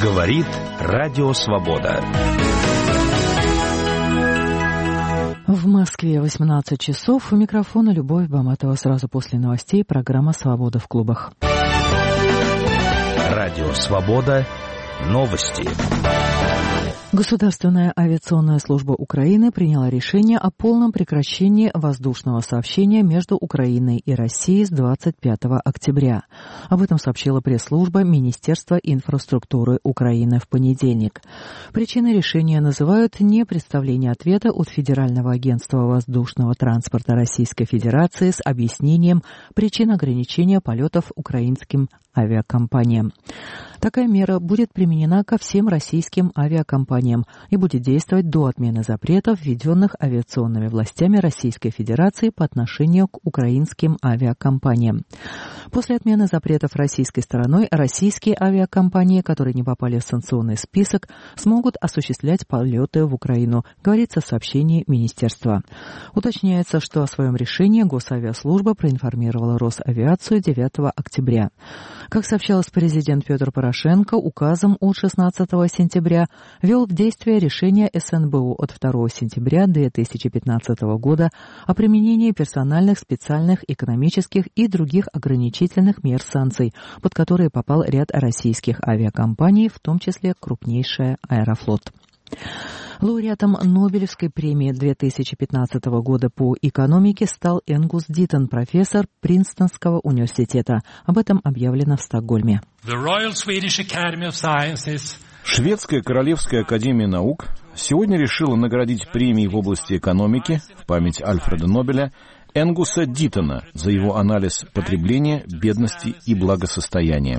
Говорит Радио Свобода. В Москве 18 часов. У микрофона Любовь Баматова. Сразу после новостей программа «Свобода в клубах». Радио Свобода. Новости. Государственная авиационная служба Украины приняла решение о полном прекращении воздушного сообщения между Украиной и Россией с 25 октября. Об этом сообщила пресс-служба Министерства инфраструктуры Украины в понедельник. Причиной решения называют не представление ответа от Федерального агентства воздушного транспорта Российской Федерации с объяснением причин ограничения полетов украинским авиакомпаниям. Такая мера будет применена ко всем российским авиакомпаниям и будет действовать до отмены запретов, введенных авиационными властями Российской Федерации по отношению к украинским авиакомпаниям. После отмены запретов российской стороной, российские авиакомпании, которые не попали в санкционный список, смогут осуществлять полеты в Украину, говорится в сообщении Министерства. Уточняется, что о своем решении Госавиаслужба проинформировала Росавиацию 9 октября. Как сообщалось, президент Петр Порошенко указом от 16 сентября ввел в действие решение СНБУ от 2 сентября 2015 года о применении персональных, специальных, экономических и других ограничительных мер санкций, под которые попал ряд российских авиакомпаний, в том числе крупнейшая Аэрофлот. Лауреатом Нобелевской премии 2015 года по экономике стал Энгус Диттон, профессор Принстонского университета. Об этом объявлено в Стокгольме. Шведская Королевская академия наук сегодня решила наградить премией в области экономики в память Альфреда Нобеля Энгуса Диттона за его анализ потребления, бедности и благосостояния.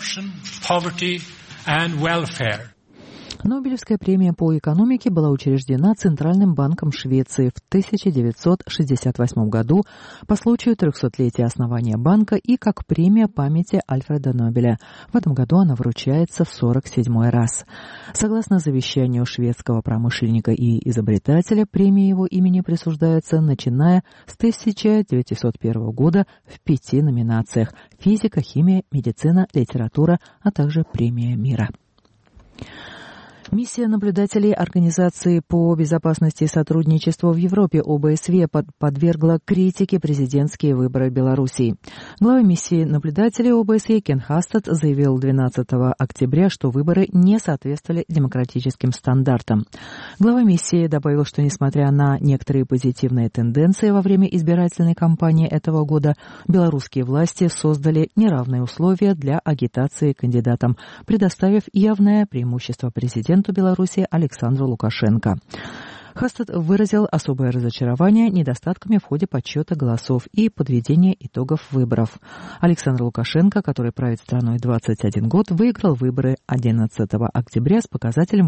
Нобелевская премия по экономике была учреждена Центральным банком Швеции в 1968 году по случаю 300-летия основания банка и как премия памяти Альфреда Нобеля. В этом году она вручается в 47-й раз. Согласно завещанию шведского промышленника и изобретателя, премии его имени присуждаются, начиная с 1901 года в 5 номинациях: физика, химия, медицина, литература, а также премия мира. Миссия наблюдателей Организации по безопасности и сотрудничеству в Европе ОБСЕ подвергла критике президентские выборы Белоруссии. Глава миссии наблюдателей ОБСЕ Кен Хастад заявил 12 октября, что выборы не соответствовали демократическим стандартам. Глава миссии добавил, что несмотря на некоторые позитивные тенденции во время избирательной кампании этого года, белорусские власти создали неравные условия для агитации кандидатам, предоставив явное преимущество президенту Беларуси Александру Лукашенко. Хастад выразил особое разочарование недостатками в ходе подсчета голосов и подведения итогов выборов. Александр Лукашенко, который правит страной 21 год, выиграл выборы 11 октября с показателем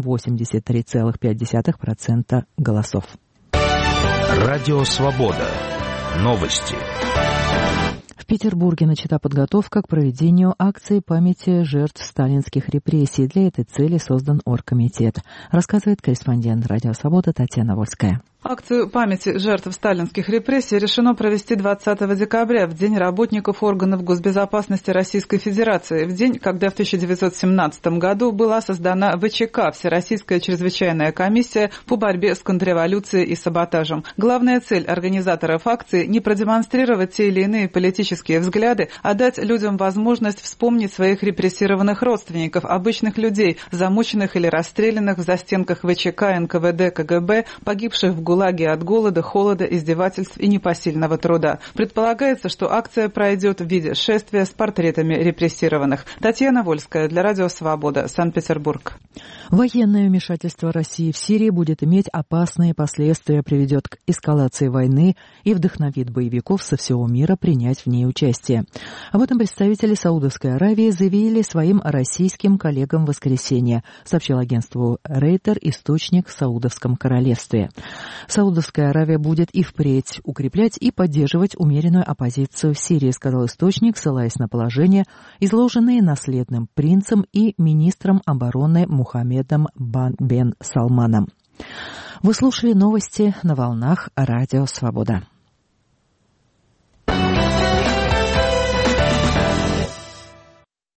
83,5% голосов. Радио Свобода. Новости. В Петербурге начата подготовка к проведению акции памяти жертв сталинских репрессий. Для этой цели создан оргкомитет, рассказывает корреспондент Радио Свобода Татьяна Вольская. Акцию памяти жертв сталинских репрессий решено провести 20 декабря, в День работников органов госбезопасности Российской Федерации, в день, когда в 1917 году была создана ВЧК, Всероссийская чрезвычайная комиссия по борьбе с контрреволюцией и саботажем. Главная цель организаторов акции – не продемонстрировать те или иные политические взгляды, а дать людям возможность вспомнить своих репрессированных родственников, обычных людей, замученных или расстрелянных в застенках ВЧК, НКВД, КГБ, погибших в ГУЛАГе от голода, холода, издевательств и непосильного труда. Предполагается, что акция пройдет в виде шествия с портретами репрессированных. Татьяна Вольская для Радио Свобода, Санкт-Петербург. Военное вмешательство России в Сирии будет иметь опасные последствия, приведет к эскалации войны и вдохновит боевиков со всего мира принять в ней участие. Об этом представители Саудовской Аравии заявили своим российским коллегам в воскресенье, сообщил агентству Рейтер источник в Саудовском королевстве. Саудовская Аравия будет и впредь укреплять и поддерживать умеренную оппозицию в Сирии, сказал источник, ссылаясь на положения, изложенные наследным принцем и министром обороны Мухаммедом бен Салманом. Вы слушали новости на волнах Радио Свобода.